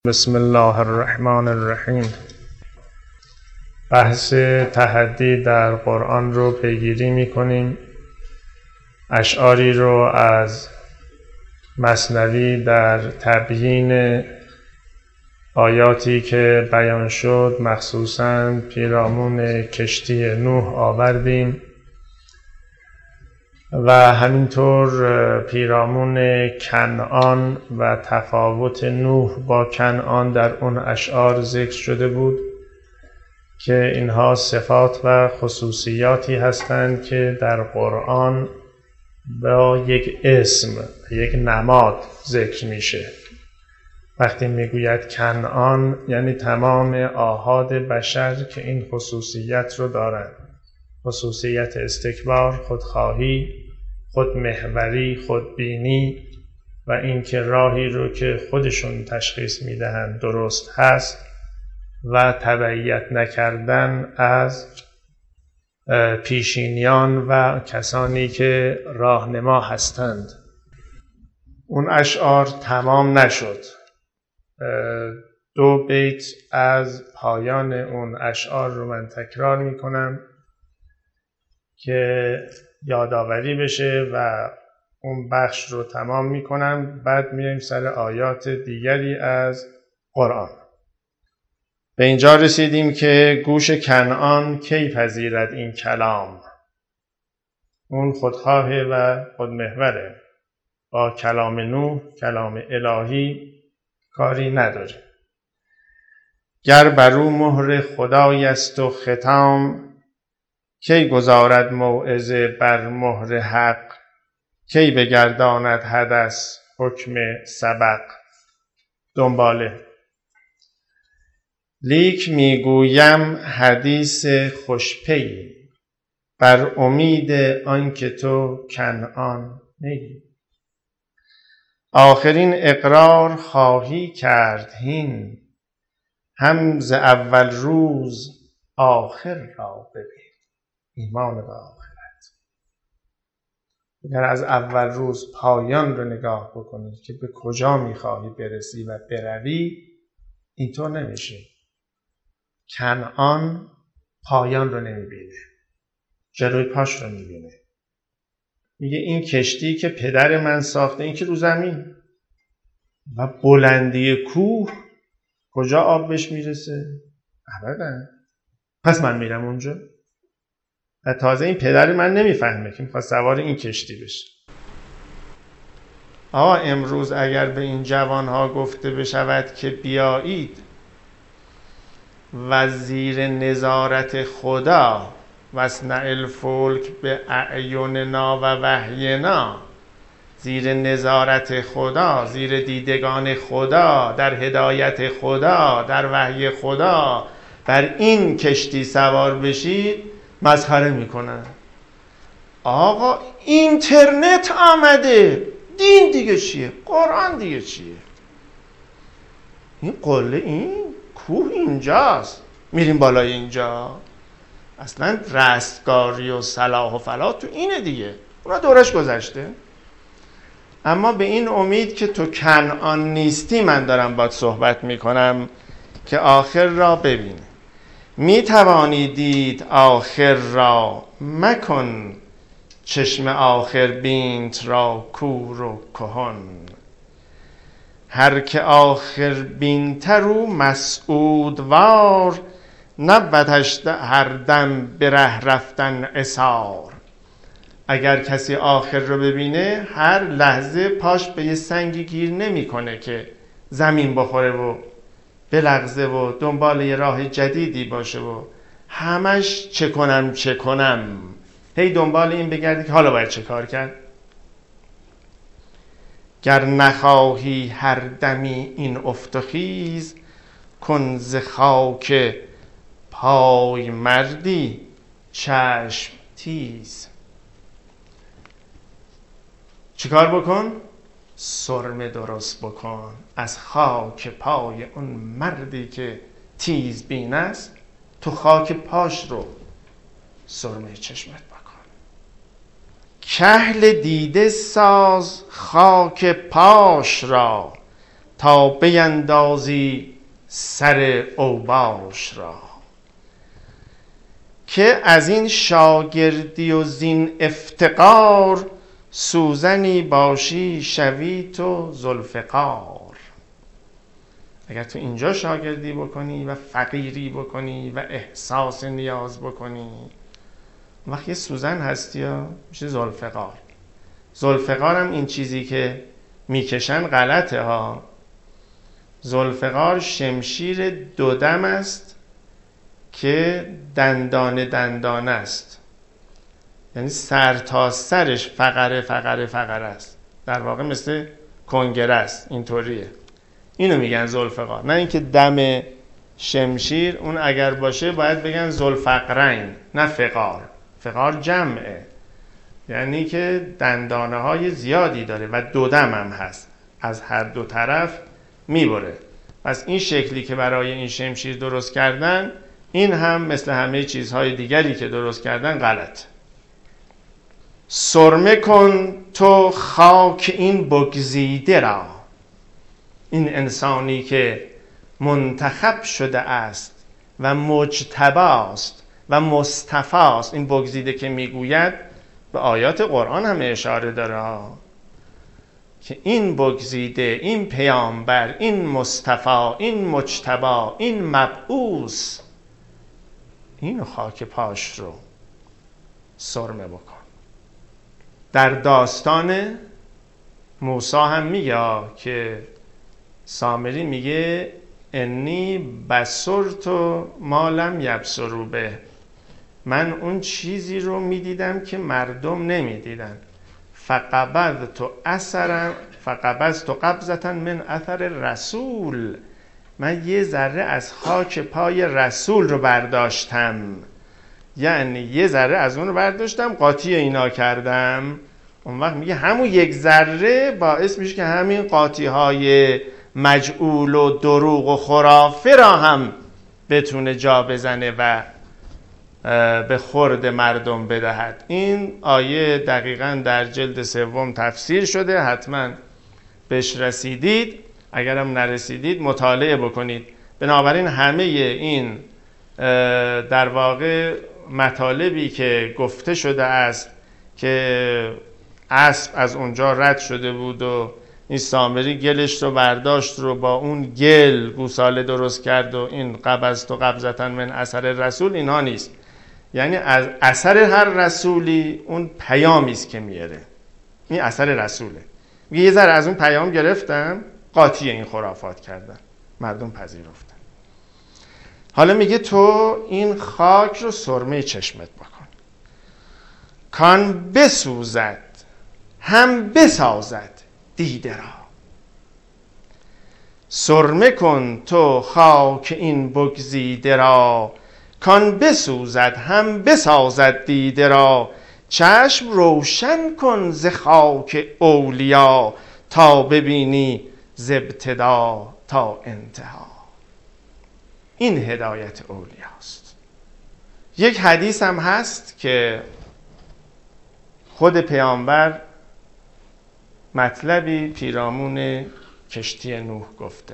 بسم الله الرحمن الرحیم. بحث تحدی در قرآن رو پیگیری می‌کنیم. اشعاری رو از مثنوی در تبیین آیاتی که بیان شد، مخصوصاً پیرامون کشتی نوح آوردیم و همینطور پیرامون کنعان و تفاوت نوح با کنعان در اون اشعار ذکر شده بود که اینها صفات و خصوصیاتی هستند که در قرآن با یک اسم، یک نماد ذکر میشه. وقتی میگوید کنعان یعنی تمام آحاد بشر که این خصوصیت رو دارند: خصوصیت استکبار، خودخواهی، خودمحوری، خودبینی و اینکه راهی رو که خودشون تشخیص میدهند درست هست و تبعیت نکردن از پیشینیان و کسانی که راهنما هستند. اون اشعار تمام نشد. 2 بیت از پایان اون اشعار رو من تکرار میکنم که یادآوری بشه و اون بخش رو تمام میکنم. بعد میریم سر آیات دیگری از قرآن. به اینجا رسیدیم که گوش کنعان کی پذیرد این کلام. اون خودخواه و خودمحوره، با کلام نوح، کلام الهی کاری نداره. گر برو مهر خدای است و ختام، کی گذارد موعظه بر مهر حق. کی بگرداند حدث حکم سبق. دنباله. لیک میگویم حدیث خوشپی، بر امید آنکه تو کنعان نی. آخرین اقرار خواهی کرد هین، هم ز اول روز آخر را ببین. ایمان به آخرت. اگر از اول روز پایان رو نگاه بکنی که به کجا میخواهی برسی و بروی، اینطور نمیشه. کنعان پایان رو نمیبینه، جلوی پاش رو میبینه. میگه این کشتی که پدر من ساخته، این که رو زمین و بلندی کوه، کجا آب بهش میرسه؟ ابدا. پس من میرم اونجا. و تازه این پدر من نمیفهمه که میخواد سوار این کشتی بشه. امروز اگر به این جوانها گفته بشود که بیایید و زیر نظارت خدا واصنع الفلک به اعیننا و وحینا، زیر نظارت خدا، زیر دیدگان خدا، در هدایت خدا، در وحی خدا بر این کشتی سوار بشید، مسخره میکنن. آقا اینترنت آمده، دین دیگه چیه؟ قرآن دیگه چیه؟ این قله، این کوه اینجاست، میریم بالای اینجا. اصلا رستگاری و صلاح و فلاح تو اینه دیگه، اونا دورش گذشته. اما به این امید که تو کنعان نیستی من دارم باید صحبت میکنم که آخر را ببین. میتوانی دید آخر را، مکن چشم آخر بینت را کور و کهن. هر که آخر بینتر او مسعودوار، نبودش هر دم به ره رفتن عثار. اگر کسی آخر رو ببینه، هر لحظه پاش به یه سنگی گیر نمیکنه که زمین بخوره و بلغزه و دنبال یه راه جدیدی باشه و همش چه کنم، هی دنبال این بگردی که حالا باید چه کار کرد. گر نخواهی هر دمی این افت و خیز، کن ز خاک پای مردی چشم تیز. چیکار بکن؟ سرمه درست بکن از خاک پای اون مردی که تیز بین است. تو خاک پاش رو سرمه چشمت بکن. کحل دیده ساز خاک پاش را، تا بیندازی سر اوباش را. که از این شاگردی و زین افتقار سوزنی باشی شوی تو ذوالفقار. اگر تو اینجا شاگردی بکنی و فقیری بکنی و احساس نیاز بکنی، وقتی یه سوزن هستی یا میشه ذوالفقار. ذوالفقار هم این چیزی که میکشن غلطه ها. ذوالفقار شمشیر دودم است که دندان است، یعنی سر تا سرش فقره است، در واقع مثل کنگره است، اینطوریه. اینو میگن ذوالفقار، نه اینکه دم شمشیر. اون اگر باشه باید بگن ذوالفقرین، نه فقار. فقار جمعه، یعنی که دندانه های زیادی داره و دودم هم هست، از هر دو طرف میبره. پس این شکلی که برای این شمشیر درست کردن، این هم مثل همه چیزهای دیگری که درست کردن غلط. سرمه کن تو خاک این بگزیده را. این انسانی که منتخب شده است و مجتباست و مصطفاست، این بگزیده که میگوید به آیات قرآن هم اشاره داره که این بگزیده، این پیامبر، این مصطفی، این مجتبا، این مبعوث، اینو خاک پاش رو سرمه بکن. در داستان موسی هم میگه که سامری میگه انی بصرت ما لم یبصروا به، من اون چیزی رو میدیدم که مردم نمیدیدن. فقبضت قبضة من اثر رسول، من یه ذره از خاک پای رسول رو برداشتم، یعنی یه ذره از اون رو برداشتم قاطی اینا کردم. اون وقت میگه همون یک ذره باعث میشه که همین قاطی های مجعول و دروغ و خرافه را هم بتونه جا بزنه و به خورد مردم بدهد. این آیه دقیقاً در جلد 3 تفسیر شده، حتما بهش رسیدید. اگرم نرسیدید مطالعه بکنید. بنابراین همه این در واقع مطالبی که گفته شده است که اسب از اونجا رد شده بود و این سامری گلش رو برداشت رو با اون گل گوساله درست کرد و این قبضت و قبضة من اثر رسول، اینها نیست. یعنی از اثر هر رسولی اون پیامی است که میاره، این اثر رسوله. میگه یه ذره از اون پیام گرفتم، قاطی این خرافات کردن، مردم پذیرفتن. حالا میگه تو این خاک رو سرمه چشمت بکن، کان بسوزد هم بسازد دیده را. سرمه کن تو خاک این بگزیده را، کان بسوزد هم بسازد دیده را. چشم روشن کن ز خاک اولیا، تا ببینی ز ابتدا تا انتها. این هدایت اولیاست. یک حدیث هم هست که خود پیامبر مطلبی پیرامون کشتی نوح گفته.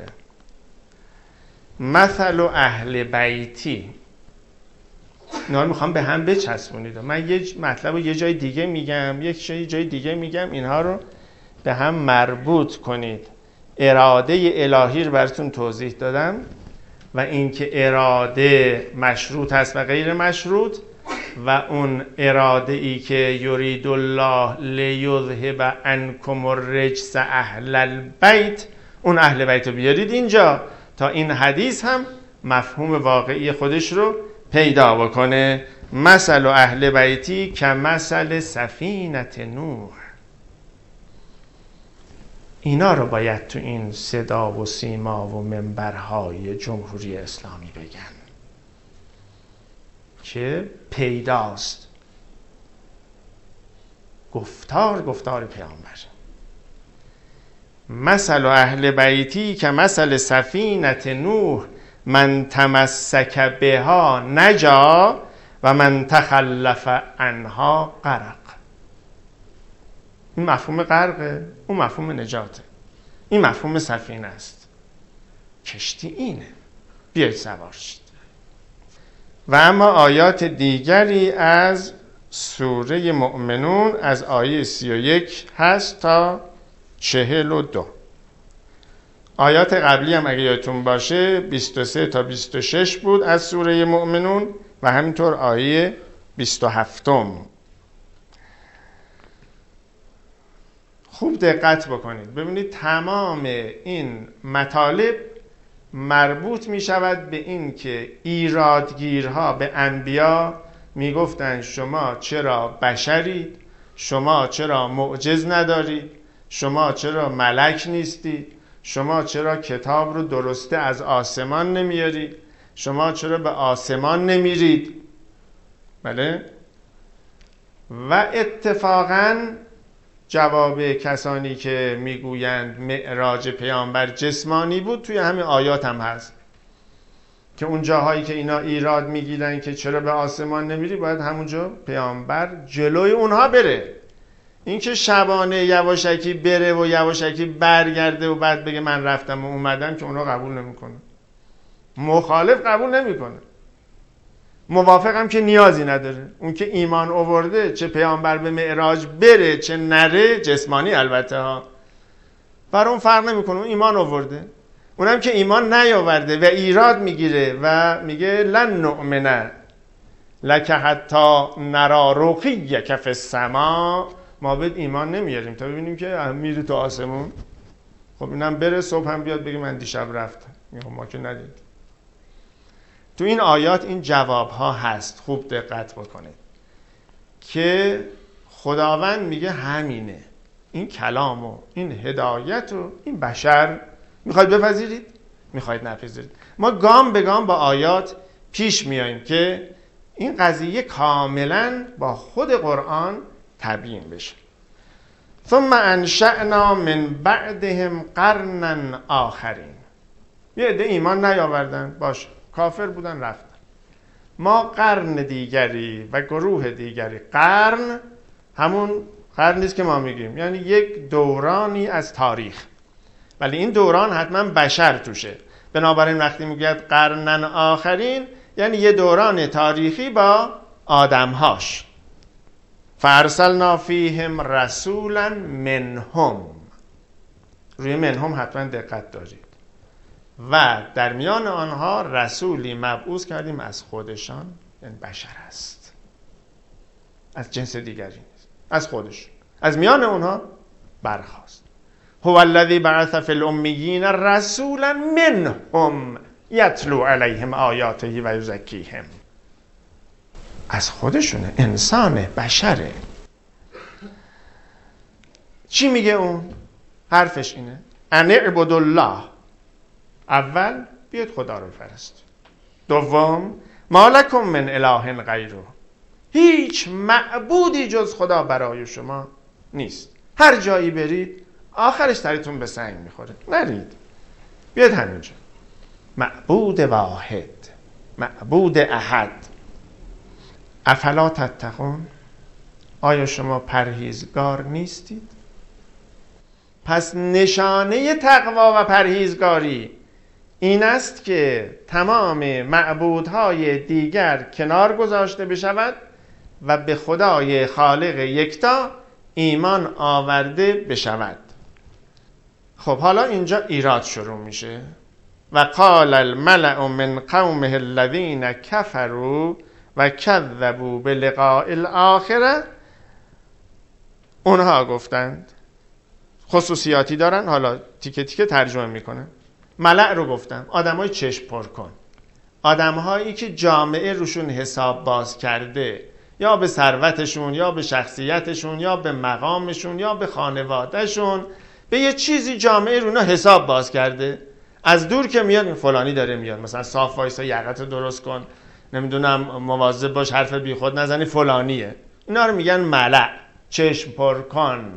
مثل اهل بیتی، اینا رو میخوام به هم بچسبونید. من یه مطلب رو یه جای دیگه میگم، یک جای دیگه میگم، اینها رو به هم مربوط کنید. اراده الهی رو براتون توضیح دادم و اینکه اراده مشروط هست و غیر مشروط، و اون اراده ای که یرید الله لیذهب عنکم الرجس اهل البیت، اون اهل بیت رو بیارید اینجا تا این حدیث هم مفهوم واقعی خودش رو پیدا بکنه. مثل اهل بیتی که مثل سفینه نوح. اینا رو باید تو این صدا و سیما و منبرهای جمهوری اسلامی بگن که پیداست گفتار پیامبر. مثل اهل بیتی که مثل سفینه نوح، من تمسک بها نجا و من تخلف عنها غرق. این مفهوم غرقه، اون مفهوم نجاته، این مفهوم سفینه است. کشتی اینه، بیایید سوار شید. و اما آیات دیگری از سوره مؤمنون از آیه 31 هست تا 42. آیات قبلی هم اگه یادتون باشه 23 تا 26 بود از سوره مؤمنون و همینطور آیه 27. خوب دقت بکنید ببینید تمام این مطالب مربوط می شود به این که ایرادگیرها به انبیا می گفتن شما چرا بشرید، شما چرا معجز ندارید، شما چرا ملک نیستید، شما چرا کتاب رو درسته از آسمان نمیارید، شما چرا به آسمان نمیرید. بله؟ و اتفاقاً جواب کسانی که میگویند معراج پیامبر جسمانی بود توی همین آیات هم هست که اون جاهایی که اینا ایراد میگیرن که چرا به آسمان نمیری باید همونجا پیامبر جلوی اونها بره. این که شبانه یواشکی بره و یواشکی برگرده و بعد بگه من رفتم و اومدم که اونها قبول نمیکنه، مخالف قبول نمیکنه، موافقم که نیازی نداره. اون که ایمان آورده چه پیامبر به معراج بره چه نره، جسمانی البته ها، برای اون فرق نمیکنه، اون ایمان آورده. اونم که ایمان نیاورده و ایراد میگیره و میگه لن نؤمن لک حتی نرا رقیک فی السما، ما بهت ایمان نمیاریم تا ببینیم که میری تو آسمون. خب اینم بره صبح هم بیاد بگه من دیشب رفتم، ما که ندید. تو این آیات این جواب ها هست، خوب دقت بکنید که خداوند میگه همینه، این کلام و این هدایت و این بشر میخواید بپذیرید میخواید نپذیرید. ما گام به گام با آیات پیش میاییم که این قضیه کاملا با خود قرآن تبیین بشه. ثم انشأنا من بعدهم قرنا آخرین. یه عده ایمان نیاوردن، باشه کافر بودن رفتن، ما قرن دیگری و گروه دیگری. قرن همون قرنیست که ما میگیم، یعنی یک دورانی از تاریخ، ولی این دوران حتما بشر توشه. بنابراین وقتی میگید قرنن آخرین یعنی یه دوران تاریخی با آدمهاش. فارسلنا فیهم رسولا منهم، روی منهم حتما دقت دارید. و در میان آنها رسولی مبعوث کردیم از خودشان، یعنی بشر است، از جنس دیگری نیست، از خودش، از میان اونها برخاست. هو الذی بعث فی الامیین رسولا منهم یتلو علیهم آیاته و یزکیهم. از خودشونه، انسانه، بشره. چی میگه اون؟ حرفش اینه ان اعبدوا الله. اول بیاید خدا رو فرست. دوم ما لکم من اله غیره، هیچ معبودی جز خدا برای شما نیست. هر جایی برید آخرش سرتون به سنگ میخوره، نرید، بیاید همینجا. معبود واحد، معبود احد. افلا تتقون، آیا شما پرهیزگار نیستید؟ پس نشانه تقوا و پرهیزگاری این است که تمام معبودهای دیگر کنار گذاشته بشود و به خدای خالق یکتا ایمان آورده بشود. خب حالا اینجا ایراد شروع میشه. و قال الملأ من قومه الذین کفروا و کذبوا بلقاء الاخره. اونها گفتند، خصوصیاتی دارن، حالا تیکه تیکه ترجمه میکنن. ملأ رو گفتم، آدمای چشم پر کن، آدمهایی که جامعه روشون حساب باز کرده، یا به ثروتشون یا به شخصیتشون یا به مقامشون یا به خانوادهشون، به یه چیزی جامعه رونا حساب باز کرده. از دور که میاد فلانی داره میاد، مثلا صاف وایسا یقت درست کن، نمیدونم مواظب باش حرف بیخود نزنی، فلانیه. اینا رو میگن ملأ، چشم پر کن.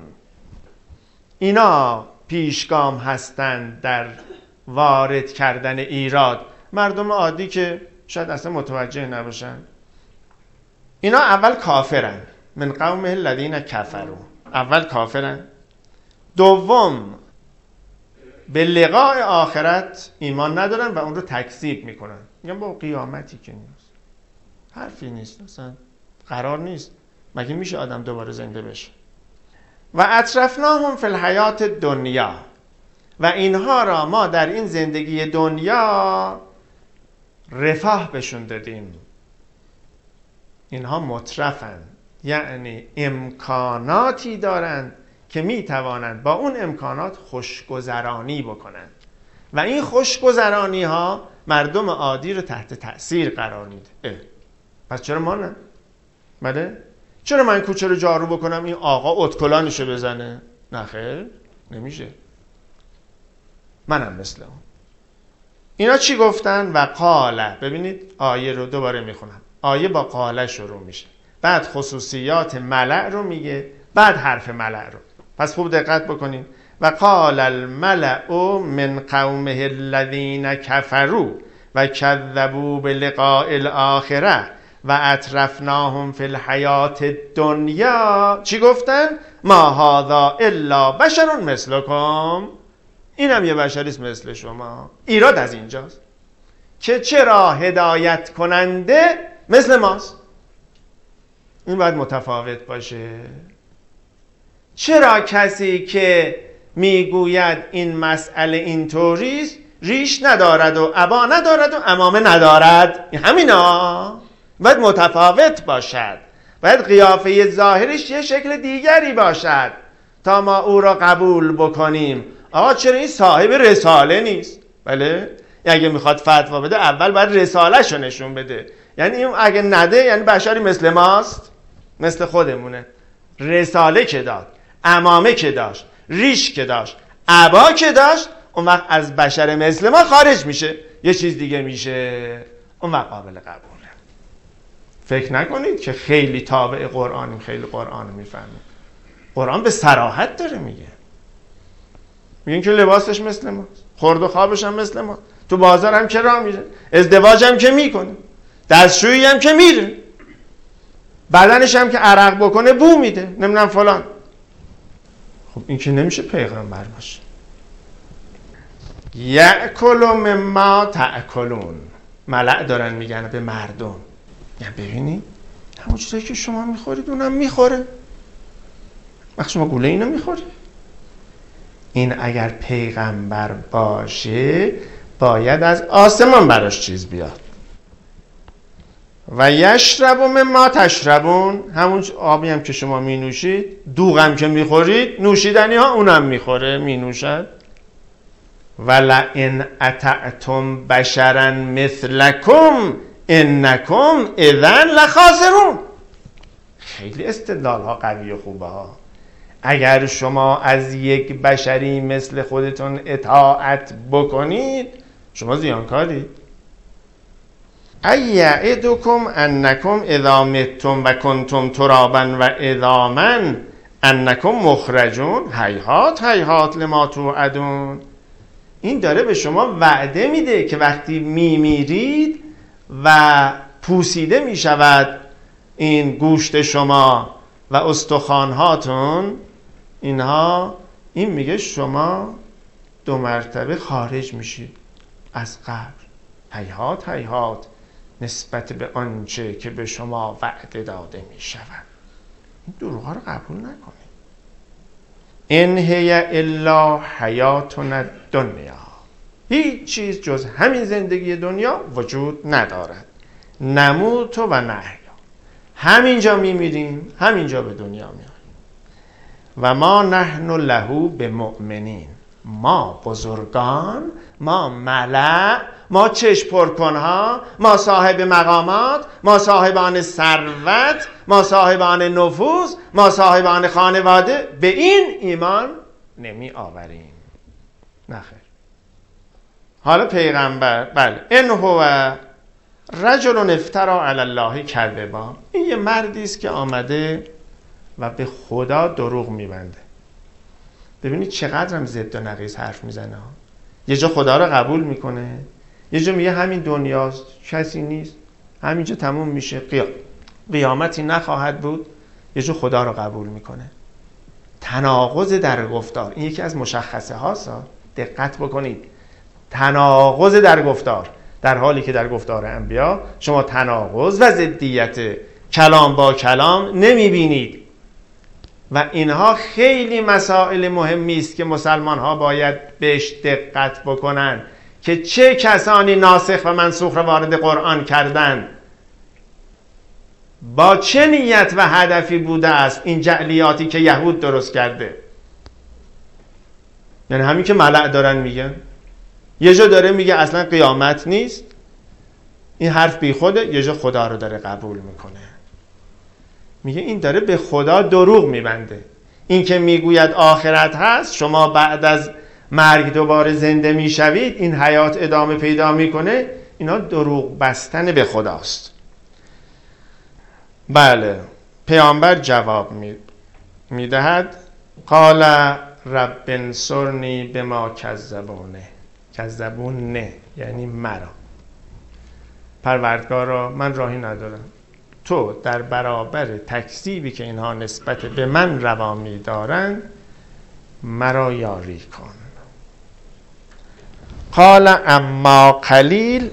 اینا پیشگام هستند در وارد کردن ایراد. مردم عادی که شاید اصلا متوجه نباشن، اینا اول کافرن، من قومه الذین کفروا، اول کافرن. دوم به لقاء آخرت ایمان ندارن و اون رو تکذیب میکنن. میگن با قیامتی که نیست، حرفی نیست، اصلا قرار نیست، مگه میشه آدم دوباره زنده بشه. و اطرفناهم فی الحیات دنیا، و اینها را ما در این زندگی دنیا رفاه بشون دادیم. اینها مترفن، یعنی امکاناتی دارند که میتوانند با اون امکانات خوشگذرانی بکنند و این خوشگذرانی ها مردم عادی رو تحت تأثیر قرار میده. پس چرا ما نه؟ بله؟ چرا من کوچه رو جارو بکنم این آقا اتکلانشو بزنه؟ نه خیر، نمیشه. منم مثل اون. اینا چی گفتن؟ و قاله. ببینید آیه رو دوباره میخونم. آیه با قاله شروع میشه، بعد خصوصیات ملأ رو میگه، بعد حرف ملأ رو. پس خوب دقت بکنین. و قال الملأ من قومه الذین کفروا و کذبوا بلقاء الاخره و اطرفناهم فی الحیات الدنیا. چی گفتن؟ ما هذا الا بشر مثلکم. اینم یه بشریست مثل شما. ایراد از اینجاست که چرا هدایت کننده مثل ماست. این باید متفاوت باشه. چرا کسی که میگوید این مسئله اینطوریست ریش ندارد و عبا ندارد و عمامه ندارد؟ همینا باید متفاوت باشد. باید قیافه ظاهرش یه شکل دیگری باشد تا ما او را قبول بکنیم. آقا چرا این صاحب رساله نیست؟ بله، اگه میخواد فتوا بده اول باید رساله‌شو نشون بده. یعنی این اگه نده یعنی بشری مثل ماست، مثل خودمونه. رساله که داد، عمامه که داشت، ریش که داشت، عبا که داشت، اون وقت از بشر مثل ما خارج میشه، یه چیز دیگه میشه، اون وقت قابل قبوله. فکر نکنید که خیلی تابع قرآنیم، خیلی قرآن میفهمیم. قرآن به صراحت داره میگه. میگن که لباسش مثل ما، خورد و خوابش هم مثل ما، تو بازار هم که راه میره، ازدواج هم که میکنه، دستشویی هم که میره، بدنش هم که عرق بکنه بو میده، نمیدونم فلان. خب این که نمیشه پیغمبر باشه. یأکل مما تأکلون. ملأ دارن میگن به مردم، یعنی ببینید همون چیزایی که شما میخورید اونم میخوره. وقتی شما گوله اینو میخورید، این اگر پیغمبر باشه باید از آسمان براش چیز بیاد. و یشرب مما تشربون. همون آبی هم که شما می نوشید، دوغ هم که میخورید، نوشیدنی ها اونم میخوره، می نوشد. ولئن اطعتم بشرا مثلکم انکم اذن لخاسرون. خیلی استدلال ها قوی و خوبه ها. اگر شما از یک بشری مثل خودتون اطاعت بکنید شما زیانکارید. ایعدکم انکم اذا متم و کنتم ترابا و عظاما انکم مخرجون. هیهات هیهات لما توعدون. این داره به شما وعده میده که وقتی میمیرید و پوسیده میشود این گوشت شما و استخوانهاتون، اینها، این میگه شما 2 مرتبه خارج میشید از قبر. هیهات هیهات نسبت به آنچه که به شما وعده داده میشود. این دروغ رو قبول نکنید. ان هی الا حیاتنا الدنیا. هیچ چیز جز همین زندگی دنیا وجود ندارد. نموت و نحیا. همینجا میمیریم، همینجا به دنیا میاییم. و ما نحن له بمؤمنین. ما بزرگان، ما ملأ، ما چشم پرکنها، ما صاحب مقامات، ما صاحبان ثروت، ما صاحبان نفوذ، ما صاحبان خانواده به این ایمان نمی آوریم. نخیر. حالا پیغمبر، بله، ان هو رجل افترا علی الله کذبا. این یه مردی است که آمده و به خدا دروغ میبنده. ببینید چقدر هم ضد و نقیض حرف میزنه. یه جا خدا رو قبول میکنه، یه جا میگه همین دنیاست، کسی نیست، همینجا تموم میشه، قیامتی نخواهد بود. یه جا خدا رو قبول میکنه. تناقض در گفتار این یکی از مشخصه هاست. دقت بکنید، تناقض در گفتار، در حالی که در گفتار انبیا شما تناقض و ضدیت کلام با کلام نمیبینید و اینها خیلی مسائل مهمی است که مسلمان ها باید بهش دقت بکنن که چه کسانی ناسخ و منسوخ را وارد قرآن کردند، با چه نیت و هدفی بوده است این جعلیاتی که یهود درست کرده. یعنی همین که ملأ دارن میگن، یه جا داره میگه اصلا قیامت نیست، این حرف بی خوده، یه جا خدا رو داره قبول میکنه، میگه این داره به خدا دروغ میبنده. این که میگوید آخرت هست، شما بعد از مرگ دوباره زنده میشوید، این حیات ادامه پیدا میکنه، اینا دروغ بستن به خداست. بله، پیامبر جواب میدهد قال رب انصرنی بما کذبونه. کذبونه یعنی مرا. پروردگارا من راهی ندارم، تو در برابر تکذیبی که اینها نسبت به من روا می‌دارند مرا یاری کن. قال اما قلیل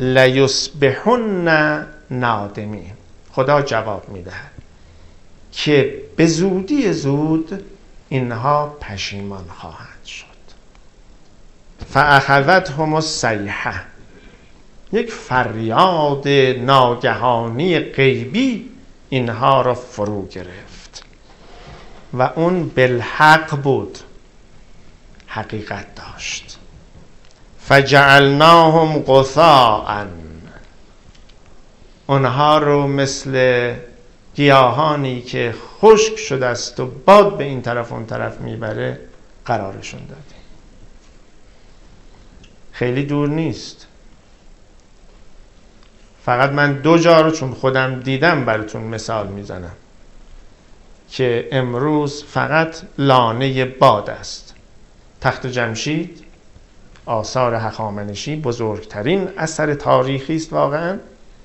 لیصبحن نادمین. خدا جواب میدهد که به زودی زود اینها پشیمان خواهند شد. فاخذتهم الصیحه، یک فریاد ناگهانی غیبی اینها را فرو گرفت و اون بالحق بود، حقیقت داشت. فجعلناهم غثاء، اونها رو مثل گیاهانی که خشک شده است و باد به این طرف اون طرف میبره قرارشون دادیم. خیلی دور نیست، فقط من 2 جا رو چون خودم دیدم براتون مثال میزنم که امروز فقط لانه باد است. تخت جمشید، آثار هخامنشی، بزرگترین اثر تاریخی است واقعا،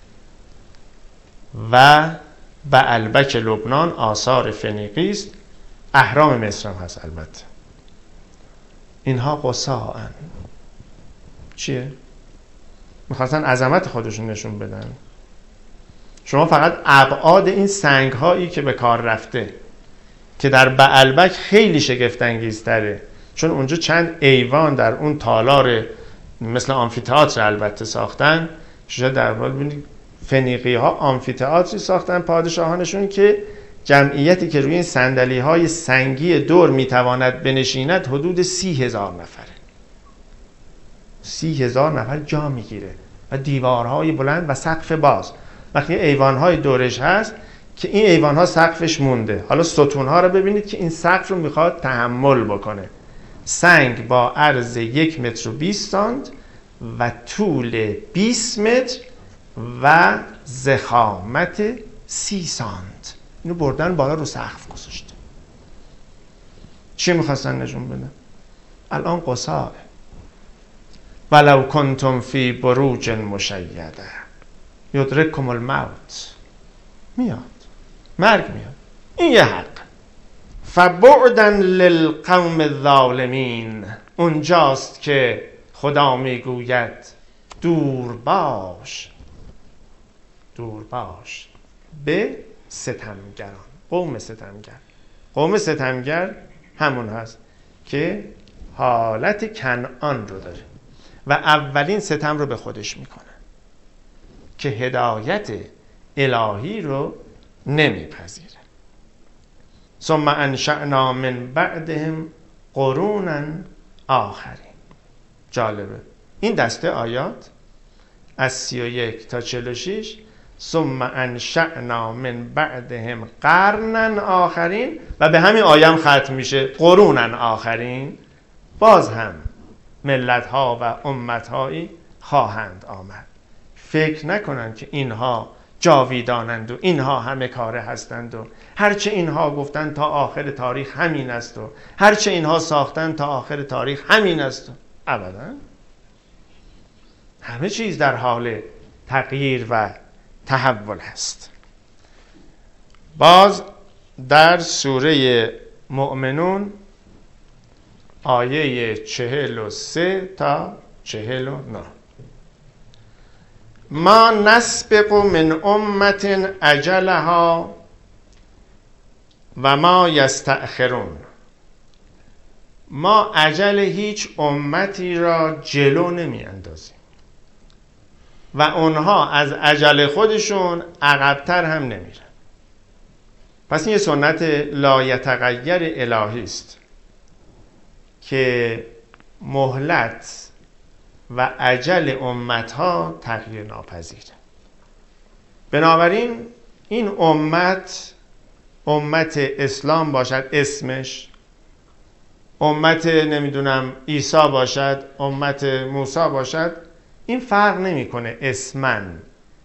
و بعلبک لبنان آثار فنیقی است، اهرام مصر هم هست البته. اینها قصاءن. چیه؟ میخواستن عظمت خودشون نشون بدن. شما فقط ابعاد این سنگ هایی که به کار رفته که در بعلبک خیلی شگفت انگیزتره، چون اونجا چند ایوان در اون تالار مثل آمفی‌تئاتر البته ساختن. شما در حال ببینید فنیقی ها آمفی‌تئاتری ساختن پادشاهانشون که جمعیتی که روی این صندلی های سنگی دور میتواند بنشیند حدود 30,000 نفره. 30,000 نفر جا میگیره و دیوارهای بلند و سقف باز. وقتی ایوانهای دورش هست که این ایوانها سقفش مونده، حالا ستونها رو ببینید که این سقف رو میخواد تحمل بکنه. سنگ با عرض 1 متر و 20 سانت و طول 20 متر و ضخامت 30 سانت. اینو بردن بالا رو سقف گذاشته. چی میخواستن نشون بدن؟ الان قصاء ولو کنتم فی بروج مشیده یدرککم الموت. میاد، مرگ میاد، این یه حق. فبعدا للقوم الظالمین، اونجاست که خدا میگوید دور باش، دور باش به ستمگران. قوم ستمگر، قوم ستمگر همون هست که حالت کنعان رو داره و اولین ستم رو به خودش میکنه که هدایت الهی رو نمیپذیره. ثم انشأنا من بعدهم قرونا آخرین. جالبه این دسته آیات از 31 تا 46 ثم انشأنا من بعدهم قرنا آخرین و به همین آیه هم ختم میشه قرونا آخرین. باز هم ملت ها و امت هایی خواهند آمد. فکر نکنند که اینها جاویدانند و اینها همه کاره هستند و هرچه اینها گفتند تا آخر تاریخ همین است و هرچه اینها ساختند تا آخر تاریخ همین است و ابدا. همه چیز در حال تغییر و تحول هست. باز در سوره مؤمنون آیه 43 تا 49. ما نسبق من امة اجلها و ما یستأخرون. ما اجل هیچ امتی را جلو نمی اندازیم و اونها از اجل خودشون عقبتر هم نمیرن. پس این یه سنت لایتغیر الهی است که مهلت و اجل امتها تغییر ناپذیره. بنابراین این امت اسلام باشد اسمش، امت نمیدونم عیسی باشد، امت موسی باشد، این فرق نمیکنه اسمن.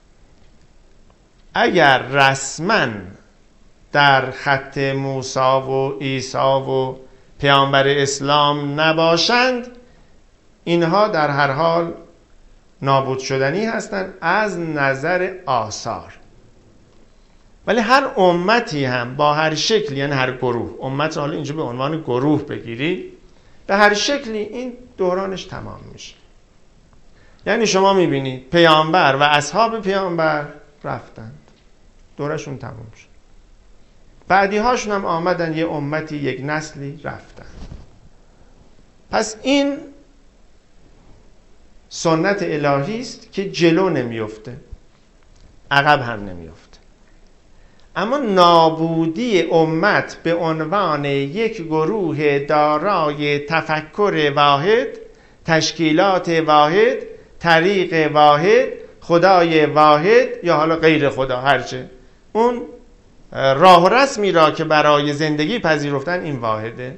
اگر رسمن در خط موسی و عیسی و پیامبر اسلام نباشند، اینها در هر حال نابود شدنی هستند از نظر آثار. ولی هر امتی هم با هر شکلی، یعنی هر گروه، امت را حالا اینجا به عنوان گروه بگیری، به هر شکلی این دورانش تمام میشه. یعنی شما میبینید پیامبر و اصحاب پیامبر رفتند، دورشون تمام شد. بعدی هاشون هم آمدن، یه امتی، یک نسلی رفتن. پس این سنت الهی است که جلو نمیفته، عقب هم نمیفته. اما نابودی امت به عنوان یک گروه دارای تفکر واحد، تشکیلات واحد، طریق واحد، خدای واحد یا حالا غیر خدا، هرچه اون راه و رسمی را که برای زندگی پذیرفتن این واحده،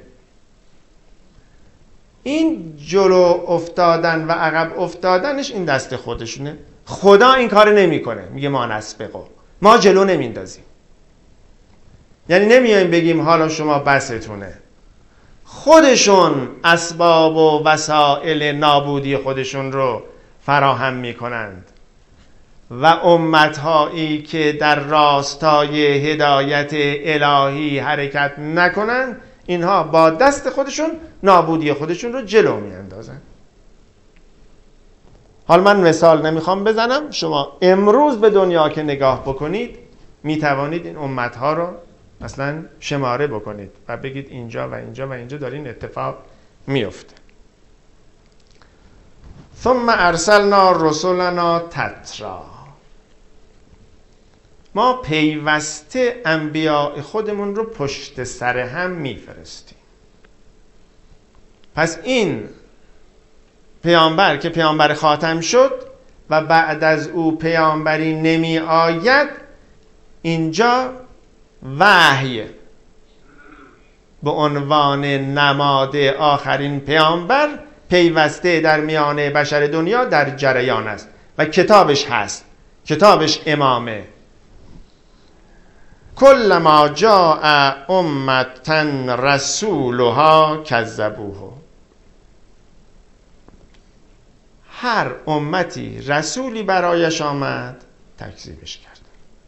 این جلو افتادن و عقب افتادنش این دست خودشونه. خدا این کار نمیکنه، میگه ما نسبقو، ما جلو نمیندازیم. یعنی نمیایم بگیم حالا شما بستونه. خودشون اسباب و وسائل نابودی خودشون رو فراهم میکنند و امتهایی که در راستای هدایت الهی حرکت نکنند، اینها با دست خودشون نابودی خودشون رو جلو میاندازن. حالا من مثال نمیخوام بزنم، شما امروز به دنیا که نگاه بکنید میتوانید این امتها رو مثلا شماره بکنید و بگید اینجا و اینجا و اینجا داره این اتفاق میفته. ثم ارسلنا رسلنا تترا. ما پیوسته انبیاء خودمون رو پشت سر هم میفرستیم. پس این پیامبر که پیامبر خاتم شد و بعد از او پیامبری نمی آید، اینجا وحی به عنوان نماد آخرین پیامبر پیوسته در میان بشر دنیا در جریان است و کتابش هست، کتابش امامه. کل ما جاء امتن رسولها کذبوه. هر امتی رسولی برایش آمد تکذیبش کرد.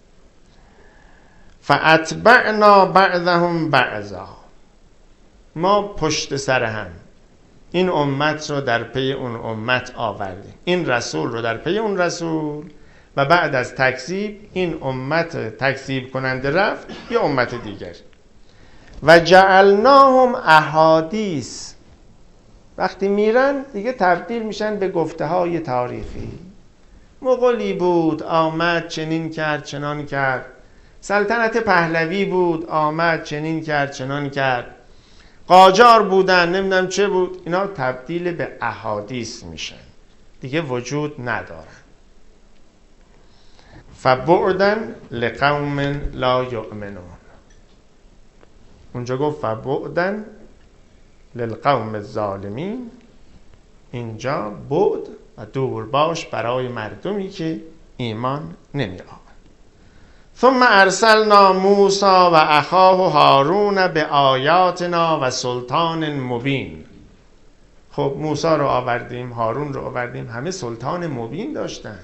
فاتبعنا بعضهم بعضا. ما پشت سر هم این امت رو در پی اون امت آوردیم، این رسول رو در پی اون رسول، و بعد از تکذیب این امت تکذیب کننده رفت یه امت دیگر. و جعلناهم احادیث. وقتی میرن دیگه تبدیل میشن به گفته های تاریخی. مغولی بود آمد چنین کرد چنان کرد، سلطنت پهلوی بود آمد چنین کرد چنان کرد، قاجار بودن نمیدونم چه بود، اینا تبدیل به احادیث میشن، دیگه وجود ندارن. فبعدن لقوم لا یؤمنون. اونجا گفت فبعدن للقوم الظالمین، اینجا بعد و دور باش برای مردمی که ایمان نمی آورد. ثم ارسلنا موسی و اخاه هارون به آیاتنا و سلطان مبین. خب موسی رو آوردیم، هارون رو آوردیم، همه سلطان مبین داشتن.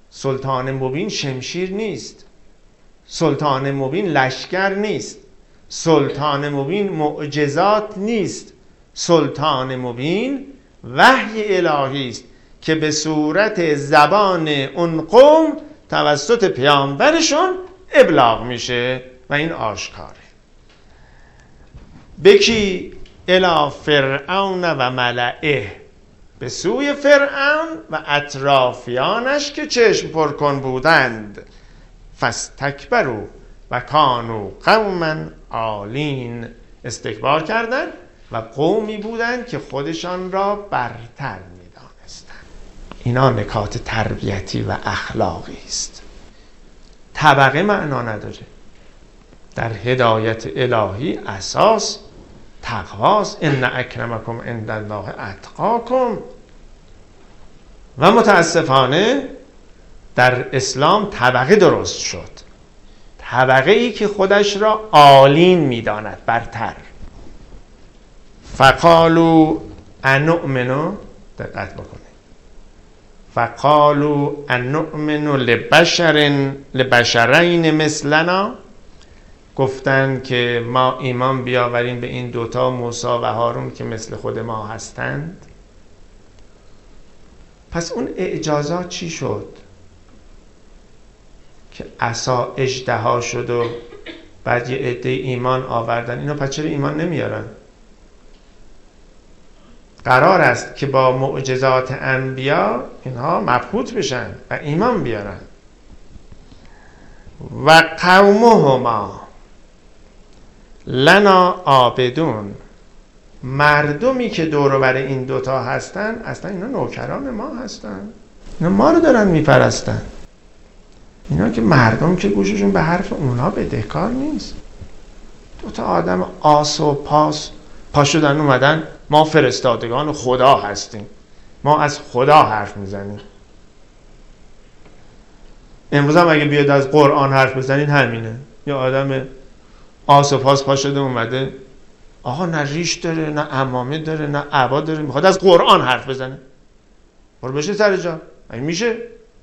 سلطان مبین شمشیر نیست، سلطان مبین لشکر نیست، سلطان مبین معجزات نیست، سلطان مبین وحی الهی است که به صورت زبان اون قوم توسط پیامبرشون ابلاغ میشه و این آشکاره. بکی الی فرعون و ملئه، به سوی فرعون و اطرافیانش که چشم پرکن بودند. فاستکبروا و کانوا قوما عالین، استکبار کردند و قومی بودند که خودشان را برتر می‌دانستند. اینا نکات تربیتی و اخلاقی است. طبقه معنا نداره. در هدایت الهی اساس تقواست. ان اکرمکم عند الله اتقاکم. و متاسفانه در اسلام طبقه درست شد، طبقه ای که خودش را عالین میداند، برتر. فقالوا انؤمن، دقت بکنید، فقالوا انؤمن لبشرین مثلنا، گفتند که ما ایمان بیاوریم به این دوتا موسی و هارون که مثل خود ما هستند. پس اون اعجازات چی شد؟ که عصا اژدها شد و بعد یه عده ایمان آوردن. اینا پس چرا ایمان نمیارن؟ قرار است که با معجزات انبیا اینها مبهوت بشن و ایمان بیارن. و قومهما لنا عابدون، مردمی که دور و بر این دوتا هستن اصلا اینا نوکران ما هستن، اینا ما رو دارن میپرستن. اینا که مردم که گوششون به حرف اونا بدهکار نیست. دوتا آدم آس و پا شدن اومدن ما فرستادگان خدا هستیم، ما از خدا حرف میزنیم. امروز هم اگه بیاد از قرآن حرف بزنین همینه. یا آدم آس و پا شده اومده، آقا نه ریش داره نه عمامه داره نه عبا داره، میخواد از قرآن حرف بزنه. برو بشه سر جا. این میشه؟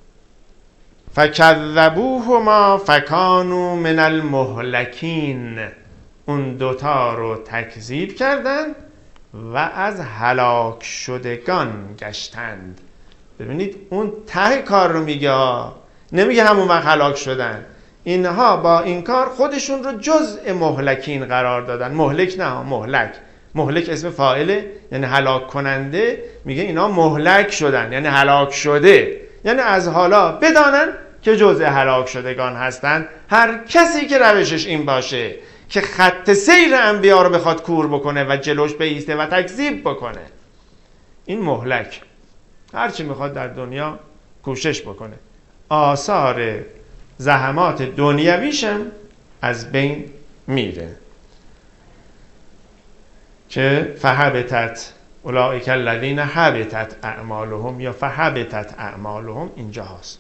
فکذبوهما فکانوا من المهلکین، اون دوتا رو تکذیب کردن و از هلاک شدگان گشتند. ببینید اون ته کار رو میگه، نمیگه همون وقت هلاک شدن. اینها با این کار خودشون رو جزء مهلکین قرار دادن. مهلک نه، مهلک. مهلک اسم فاعله، یعنی هلاک کننده. میگه اینا مهلک شدن، یعنی هلاک شده، یعنی از حالا بدانن که جزء هلاک شدگان هستند. هر کسی که روشش این باشه که خط سیر انبیا رو بخواد کور بکنه و جلوش بیسته و تکذیب بکنه، این مهلک. هرچی میخواد در دنیا کوشش بکنه، آثار زحمات دنیویشم از بین میره. که فحبتت اولئک الذین حبطت اعمالهم، یا فحبطت اعمالهم اینجا هست.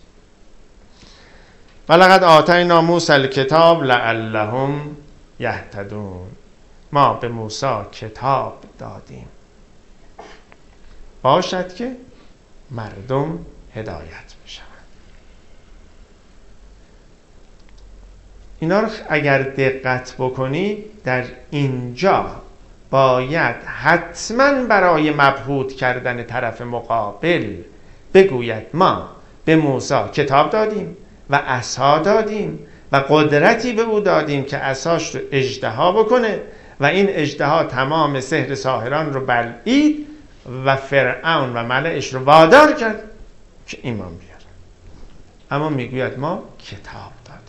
ولقد آتینا موسی الکتاب لعلهم یهتدون، ما به موسی کتاب دادیم باشد که مردم هدایت بشن. اینا رو اگر دقت بکنید در اینجا باید حتما برای مبهوت کردن طرف مقابل بگوید ما به موسی کتاب دادیم و عصا دادیم و قدرتی به او دادیم که عصاش رو اژدها بکنه و این اژدها تمام سحر ساحران رو بلعید و فرعون و ملئش رو وادار کرد که ایمان بیاره. اما میگوید ما کتاب دادیم.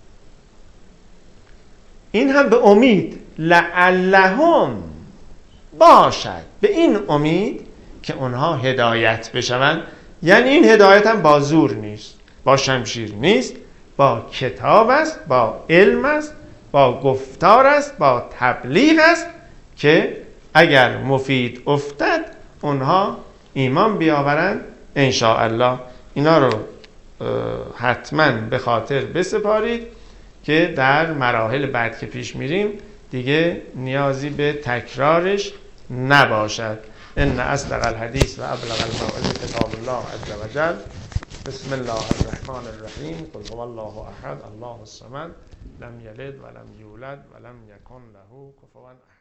این هم به امید لعلهم باشد، به این امید که اونها هدایت بشوند. یعنی این هدایت هم با زور نیست، با شمشیر نیست، با کتاب است، با علم است، با گفتار است، با تبلیغ است که اگر مفید افتد اونها ایمان بیاورند ان شاء الله. اینا رو حتما به خاطر بسپارید که در مراحل بعد که پیش میریم دیگه نیازی به تکرارش نباشد. ان اصدق الحدیث و ابلغ الموعظه کتاب الله عز وجل. بسم الله الرحمن الرحیم. قل هو الله احد الله الصمد لم یلد ولم یولد ولم یکن له کفوا احد.